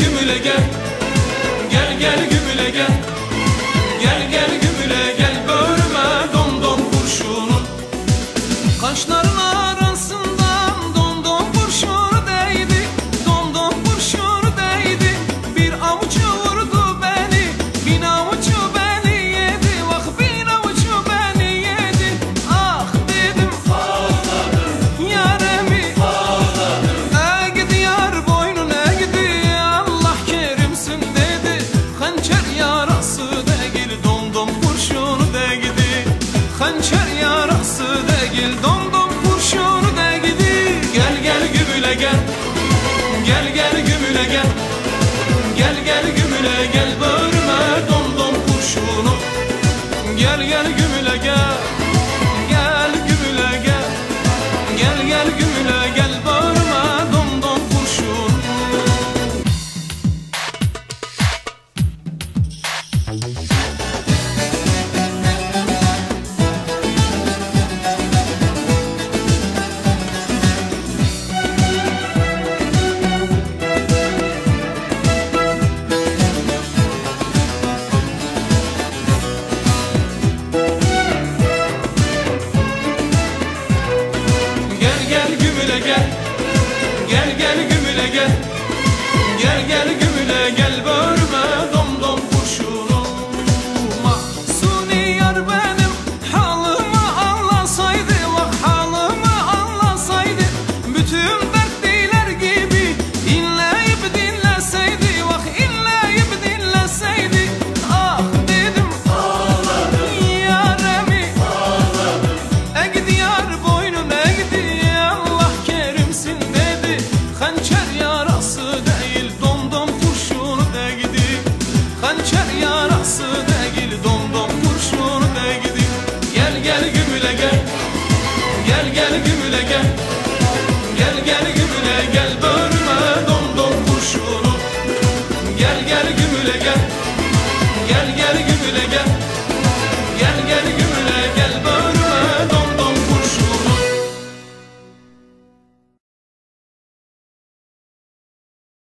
gümüle gel. Gel gel gümüle gel. Gel gel gümüle gel. Börüme dom dom kurşunun. Kaşların arasından dom dom kurşunu değdi. Dom dom kurşunu değdi. Bir avucu vurdu beni. Bin avucu beni yedi. Bak bin avucu beni yedi. Ah dedim ağladım. Yaremi ağladım. Egdi yar boynun egdi. Allah kerimsin dedi. Hançer yarası değil dom dom kurşunu değdi. Hançer yarası değil dom dom kurşunu değdi. Gel gel gümüle gel. Gel gel gümüle gel. Gel gel gümüle gel. Börüme dom dom kurşunu. Gel gel gümüle gel. Gel gümüle gel. Gel gel gümüle gel. Börüme dom dom kurşunu. Gel gel gümüle gel. Gel gel gümüle gel. Börüme dom dom kurşunu. Mahsuni yar benim halımı anlasaydı. Bak halımı anlasaydı. Bütün dertliler gibi inleyip dinleseydi. Bak inleyip dinleseydi. Ah dedim ağladım. Yaremi ağladım. Egdi yar boynun egdi. Hançer yarası değil dom dom kurşunu değdi. Hançer yarası değil dom dom kurşunu değdi. Gel gel gümüle gel. Gel gel gümüle gel. Gel gel gümüle gel. Börüme dom dom kurşunu. Gel gel gümüle gel. Gel gel gümüle gel.